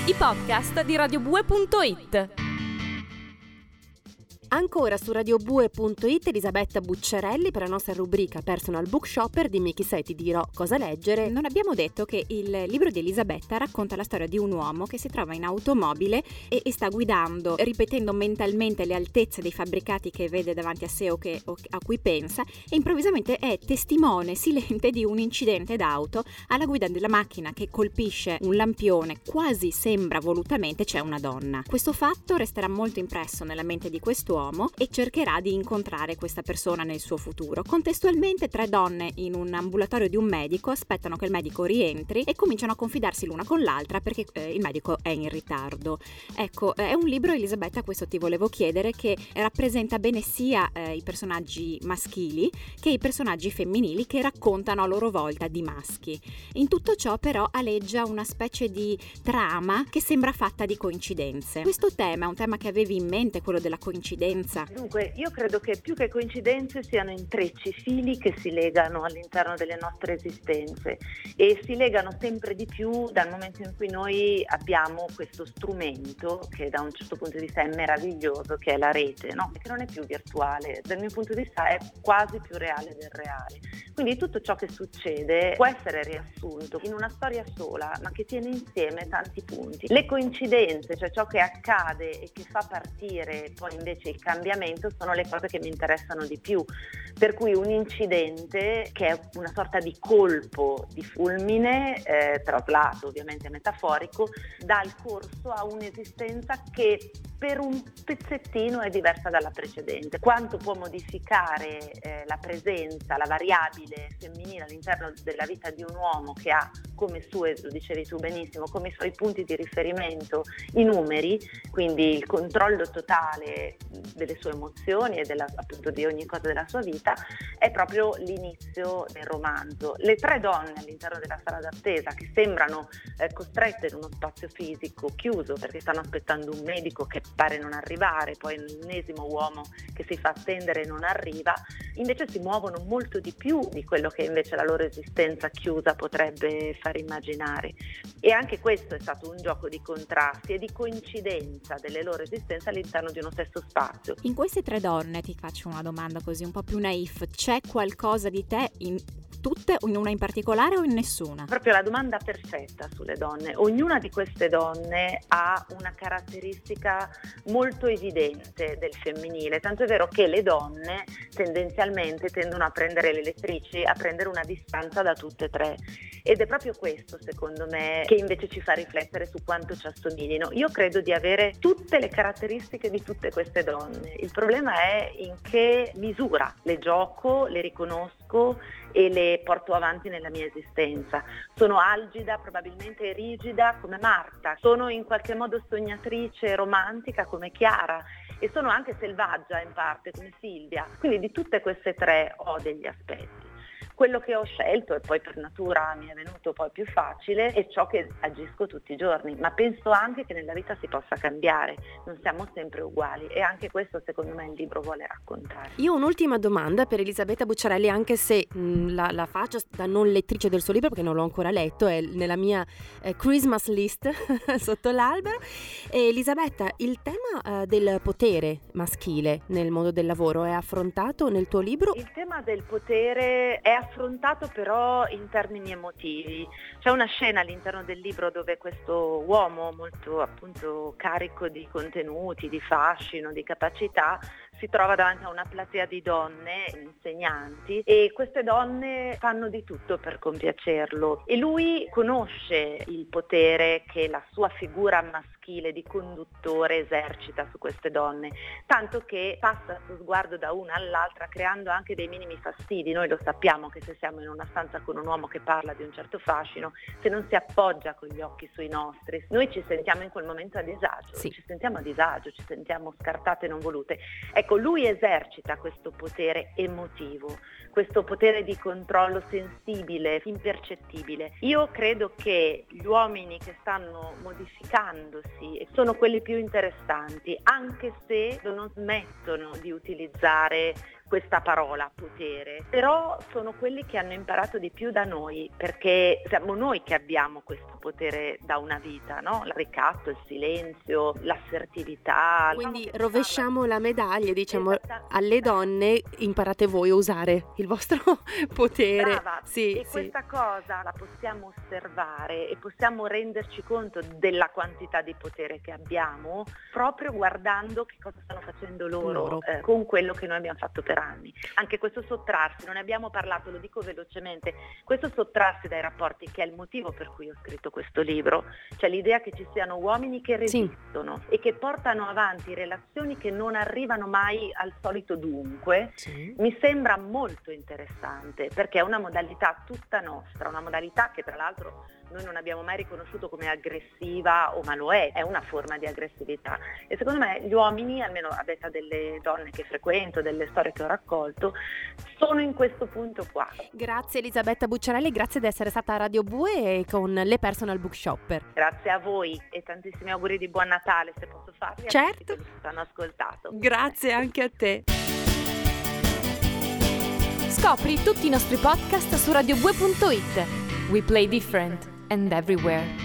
I podcast di radiobue.it. Ancora su radiobue.it Elisabetta Bucciarelli per la nostra rubrica Personal Book Shopper. Dimmi chi sei, ti dirò cosa leggere. Non abbiamo detto che il libro di Elisabetta racconta la storia di un uomo che si trova in automobile e sta guidando, ripetendo mentalmente le altezze dei fabbricati che vede davanti a sé o a cui pensa, e improvvisamente è testimone silente di un incidente d'auto. Alla guida della macchina che colpisce un lampione, quasi sembra volutamente, c'è una donna. Questo fatto resterà molto impresso nella mente di quest'uomo e cercherà di incontrare questa persona nel suo futuro. Contestualmente 3 donne in un ambulatorio di un medico aspettano che il medico rientri e cominciano a confidarsi l'una con l'altra perché il medico è in ritardo. Ecco, è un libro, Elisabetta, questo ti volevo chiedere, che rappresenta bene sia i personaggi maschili che i personaggi femminili, che raccontano a loro volta di maschi. In tutto ciò però aleggia una specie di trama che sembra fatta di coincidenze. Questo tema è un tema che avevi in mente, quello della coincidenza? Dunque, io credo che più che coincidenze siano intrecci, fili che si legano all'interno delle nostre esistenze e si legano sempre di più dal momento in cui noi abbiamo questo strumento che da un certo punto di vista è meraviglioso, che è la rete, no? Che non è più virtuale, dal mio punto di vista è quasi più reale del reale. Quindi tutto ciò che succede può essere riassunto in una storia sola, ma che tiene insieme tanti punti. Le coincidenze, cioè ciò che accade e che fa partire poi invece il cambiamento, sono le cose che mi interessano di più, per cui un incidente che è una sorta di colpo di fulmine, traslato ovviamente metaforico, dà il corso a un'esistenza che per un pezzettino è diversa dalla precedente. Quanto può modificare la presenza, la variabile femminile all'interno della vita di un uomo che ha come sue, lo dicevi tu benissimo, come i suoi punti di riferimento i numeri, quindi il controllo totale delle sue emozioni e appunto di ogni cosa della sua vita, è proprio l'inizio del romanzo. Le 3 donne all'interno della sala d'attesa che sembrano costrette in uno spazio fisico chiuso perché stanno aspettando un medico che pare non arrivare, poi l'ennesimo uomo che si fa attendere e non arriva, invece si muovono molto di più di quello che invece la loro esistenza chiusa potrebbe far immaginare. E anche questo è stato un gioco di contrasti e di coincidenza delle loro esistenze all'interno di uno stesso spazio. In queste 3 donne ti faccio una domanda così un po' più naif: c'è qualcosa di te in tutte, o in una in particolare o in nessuna? Proprio la domanda perfetta sulle donne. Ognuna di queste donne ha una caratteristica molto evidente del femminile, tanto è vero che le donne tendenzialmente tendono a prendere le lettrici, a prendere una distanza da tutte e 3. Ed è proprio questo, secondo me, che invece ci fa riflettere su quanto ci assomiglino. Io credo di avere tutte le caratteristiche di tutte queste donne. Il problema è in che misura le gioco, le riconosco e le porto avanti nella mia esistenza. Sono algida, probabilmente rigida come Marta, sono in qualche modo sognatrice e romantica come Chiara e sono anche selvaggia in parte come Silvia. Quindi di tutte queste 3 ho degli aspetti. Quello che ho scelto, e poi per natura mi è venuto poi più facile, è ciò che agisco tutti i giorni, ma penso anche che nella vita si possa cambiare, non siamo sempre uguali, e anche questo secondo me il libro vuole raccontare. Io ho un'ultima domanda per Elisabetta Bucciarelli, anche se la faccio da non lettrice del suo libro perché non l'ho ancora letto, è nella mia Christmas list sotto l'albero. Elisabetta, il tema del potere maschile nel mondo del lavoro è affrontato nel tuo libro? Il tema del potere è affrontato però in termini emotivi. C'è una scena all'interno del libro dove questo uomo molto appunto carico di contenuti, di fascino, di capacità, si trova davanti a una platea di donne, insegnanti, e queste donne fanno di tutto per compiacerlo e lui conosce il potere che la sua figura maschile di conduttore esercita su queste donne, tanto che passa il suo sguardo da una all'altra creando anche dei minimi fastidi. Noi lo sappiamo che se siamo in una stanza con un uomo che parla di un certo fascino, se non si appoggia con gli occhi sui nostri, noi ci sentiamo in quel momento a disagio, Sì. ci sentiamo a disagio, ci sentiamo scartate e non volute. Ecco, lui esercita questo potere emotivo, questo potere di controllo sensibile, impercettibile. Io credo che gli uomini che stanno modificandosi sono quelli più interessanti, anche se non smettono di utilizzare questa parola potere, però sono quelli che hanno imparato di più da noi, perché siamo noi che abbiamo questo potere da una vita, no? Il ricatto, il silenzio, l'assertività. Quindi rovesciamo la medaglia, diciamo, alle donne, imparate voi a usare il vostro potere. Brava. E questa cosa la possiamo osservare e possiamo renderci conto della quantità di potere che abbiamo proprio guardando che cosa stanno facendo loro. Con quello che noi abbiamo fatto per anni. Anche questo sottrarsi, non ne abbiamo parlato, lo dico velocemente, questo sottrarsi dai rapporti, che è il motivo per cui ho scritto questo libro, cioè l'idea che ci siano uomini che resistono e che portano avanti relazioni che non arrivano mai al solito dunque, mi sembra molto interessante, perché è una modalità tutta nostra, una modalità che tra l'altro noi non abbiamo mai riconosciuto come aggressiva, ma lo è una forma di aggressività, e secondo me gli uomini, almeno a detta delle donne che frequento, delle storie che ho raccolto, sono in questo punto qua. Grazie Elisabetta Bucciarelli, grazie di essere stata a Radio Bue e con le Personal Book Shopper. Grazie a voi e tantissimi auguri di buon Natale, se posso farli. Certo. A tutti che ci hanno ascoltato. Grazie anche a te. Scopri tutti i nostri podcast su radiobue.it. We play different and everywhere.